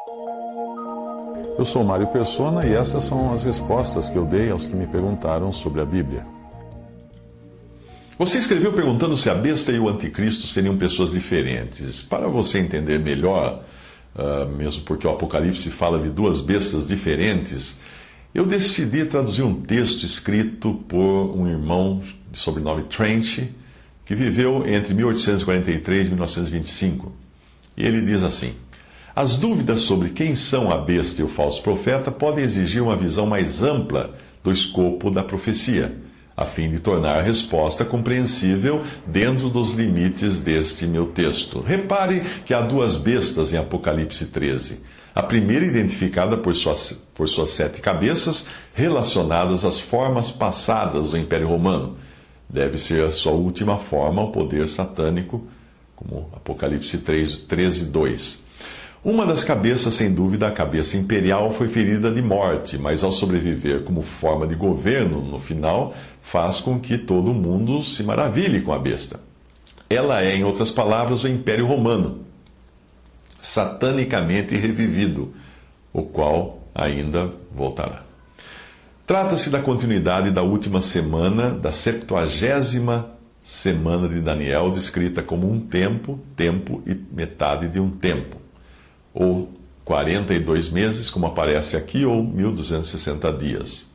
Eu sou Mário Persona e essas são as respostas que eu dei aos que me perguntaram sobre a Bíblia. Você escreveu perguntando se a besta e o anticristo seriam pessoas diferentes. Para você entender melhor, mesmo porque o Apocalipse fala de duas bestas diferentes, eu decidi traduzir um texto escrito por um irmão de sobrenome Trench, que viveu entre 1843 e 1925. E ele diz assim: as dúvidas sobre quem são a besta e o falso profeta podem exigir uma visão mais ampla do escopo da profecia, a fim de tornar a resposta compreensível dentro dos limites deste meu texto. Repare que há duas bestas em Apocalipse 13. A primeira identificada por suas 7 cabeças, relacionadas às formas passadas do Império Romano. Deve ser a sua última forma, o poder satânico, como Apocalipse 13, 2. Uma das cabeças, sem dúvida, a cabeça imperial, foi ferida de morte, mas ao sobreviver como forma de governo, no final, faz com que todo mundo se maravilhe com a besta. Ela é, em outras palavras, o Império Romano, satanicamente revivido, o qual ainda voltará. Trata-se da continuidade da última semana, da 70ª semana de Daniel, descrita como um tempo, tempo e metade de um tempo, ou 42 meses, como aparece aqui, ou 1260 dias,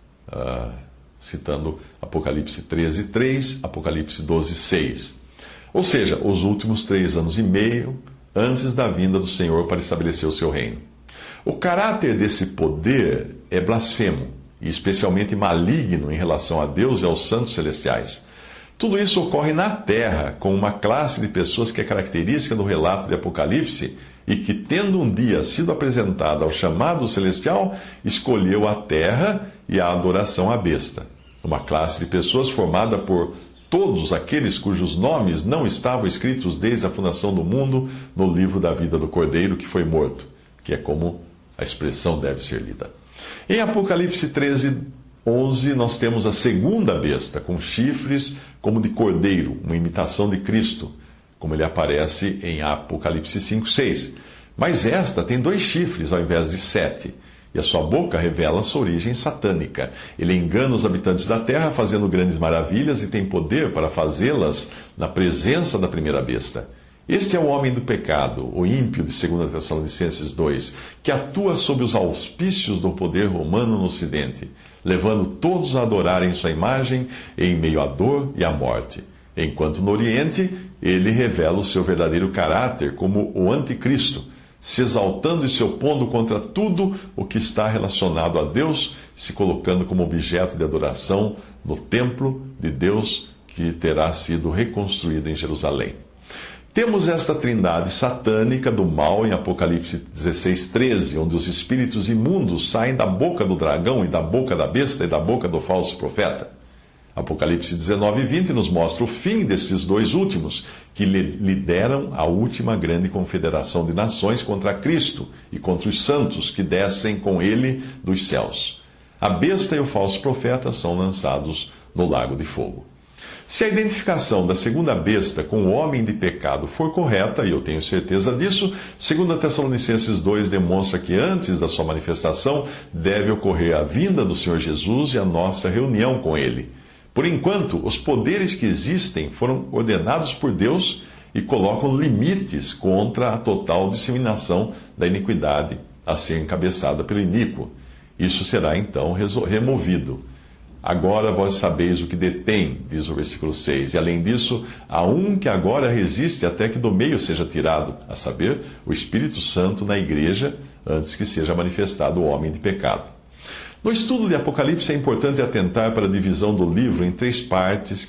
citando Apocalipse 13, 3, Apocalipse 12, 6. Ou seja, os últimos 3 anos e meio antes da vinda do Senhor para estabelecer o seu reino. O caráter desse poder é blasfemo, e especialmente maligno em relação a Deus e aos santos celestiais. Tudo isso ocorre na Terra, com uma classe de pessoas que é característica do relato de Apocalipse e que, tendo um dia sido apresentada ao chamado celestial, escolheu a Terra e a adoração à besta. Uma classe de pessoas formada por todos aqueles cujos nomes não estavam escritos desde a fundação do mundo no livro da vida do Cordeiro que foi morto, que é como a expressão deve ser lida. Em Apocalipse 13, 11, nós temos a segunda besta, com chifres como de cordeiro, uma imitação de Cristo, como ele aparece em Apocalipse 5, 6. Mas esta tem 2 chifres ao invés de 7, e a sua boca revela sua origem satânica. Ele engana os habitantes da terra, fazendo grandes maravilhas, e tem poder para fazê-las na presença da primeira besta. Este é o homem do pecado, o ímpio de 2 Tessalonicenses 2, que atua sob os auspícios do poder romano no Ocidente, levando todos a adorarem sua imagem em meio à dor e à morte. Enquanto no Oriente, ele revela o seu verdadeiro caráter como o anticristo, se exaltando e se opondo contra tudo o que está relacionado a Deus, se colocando como objeto de adoração no templo de Deus que terá sido reconstruído em Jerusalém. Temos esta trindade satânica do mal em Apocalipse 16, 13, onde os espíritos imundos saem da boca do dragão e da boca da besta e da boca do falso profeta. Apocalipse 19, 20 nos mostra o fim desses 2 últimos, que lideram a última grande confederação de nações contra Cristo e contra os santos que descem com ele dos céus. A besta e o falso profeta são lançados no lago de fogo. Se a identificação da segunda besta com o homem de pecado for correta, e eu tenho certeza disso, 2 Tessalonicenses 2 demonstra que antes da sua manifestação deve ocorrer a vinda do Senhor Jesus e a nossa reunião com Ele. Por enquanto, os poderes que existem foram ordenados por Deus e colocam limites contra a total disseminação da iniquidade a ser encabeçada pelo iníquo. Isso será então removido. Agora vós sabeis o que detém, diz o versículo 6, e além disso, há um que agora resiste até que do meio seja tirado, a saber, o Espírito Santo na igreja, antes que seja manifestado o homem de pecado. No estudo de Apocalipse é importante atentar para a divisão do livro em 3 partes,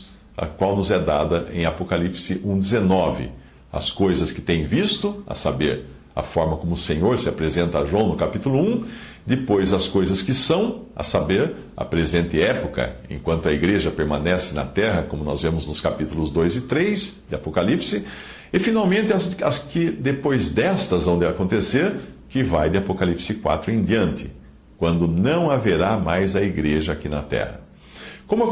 a qual nos é dada em Apocalipse 1,19. As coisas que tem visto, a saber, a forma como o Senhor se apresenta a João no capítulo 1, depois as coisas que são, a saber, a presente época, enquanto a igreja permanece na terra, como nós vemos nos capítulos 2 e 3 de Apocalipse, e finalmente as que depois destas vão de acontecer, que vai de Apocalipse 4 em diante, quando não haverá mais a igreja aqui na terra. Como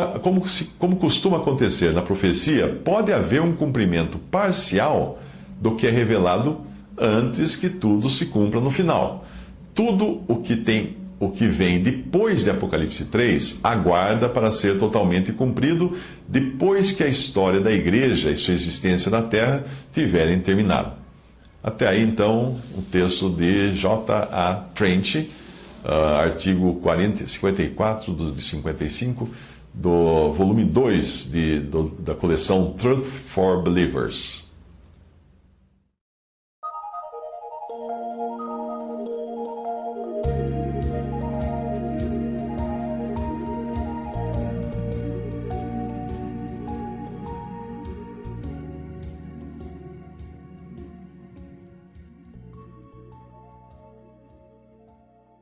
costuma acontecer na profecia, pode haver um cumprimento parcial do que é revelado antes que tudo se cumpra no final. Tudo o que vem depois de Apocalipse 3 aguarda para ser totalmente cumprido depois que a história da igreja e sua existência na Terra tiverem terminado. Até aí, então, o texto de J.A. Trench, artigo 54 de 55, do volume 2 da coleção Truth for Believers.